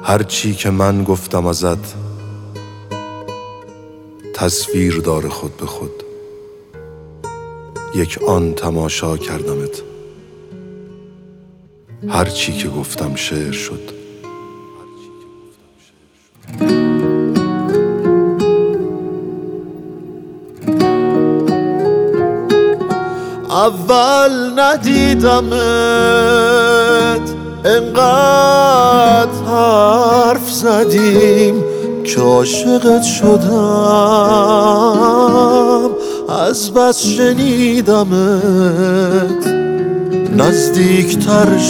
هرچی که من گفتم ازت تصویر داره خود به خود. یک آن تماشا کردمت، هرچی که گفتم شعر شد. اول ندیدمت انقدر حرف زدیم که عاشقت شدم، از بس شنیدمت نزدیکتر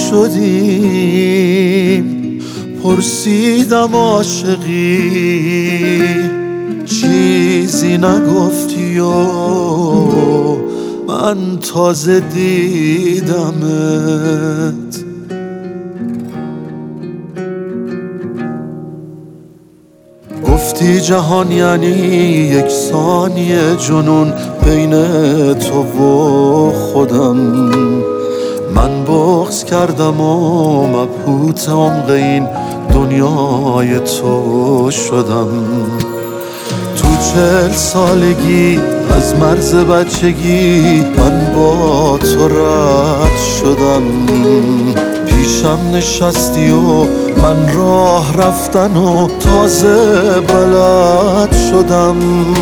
شدیم. پرسیدم عاشقی چیزی نگفتی و من تازه دیدمت. گفتی جهان یعنی یک ثانیه جنون بین تو و خودم. من بغض کردم و مبهوت عمق این دنیای تو شدم. تو 40 سالگی از مرز بچگی من با تو رد شدم. پیشم نشستی و من راه رفتن و تازه بلد شدم.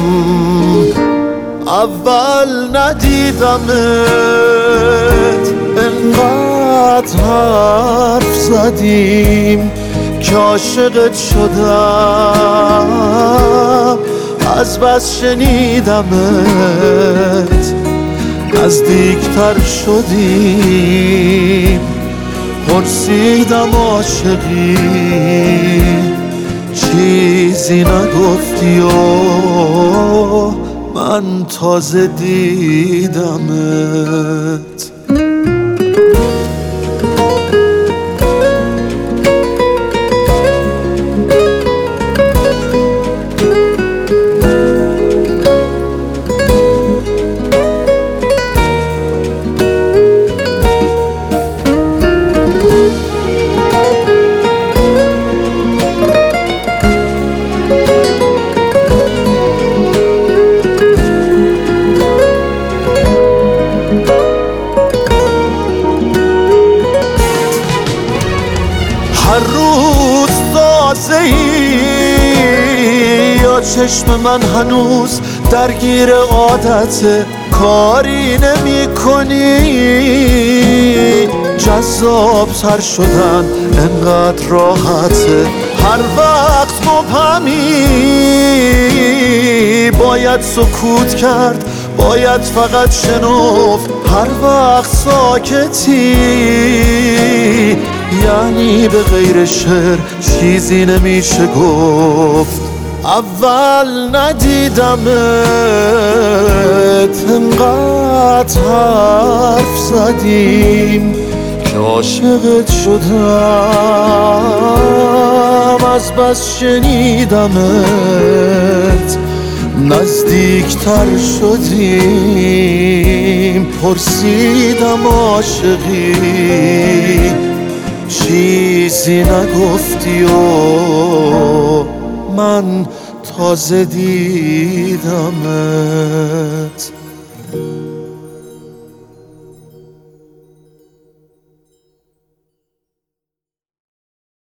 اول ندیدمت انقدر حرف زدیم که عاشقت شدم، از بس شنیدمت نزدیکتر شدیم. پرسیدم عاشقی چیزی نگفتی و من تازه دیدمت. هر روز تازه‌ای یا چشم من هنوز درگیر عادت کاری نمی کنی. جذاب تر شدن انقدر راحته، هر وقت مبهمی. باید سکوت کرد، باید فقط شنفت هر وقت ساکتی. یعنی به غیر شعر چیزی نمیشه گفت. اول ندیدمت انقدر حرف زدیم که عاشقت شدم، از بس شنیدمت نزدیکتر شدیم. پرسیدم عاشقی چیزی نگفتی و من تازه دیدمت.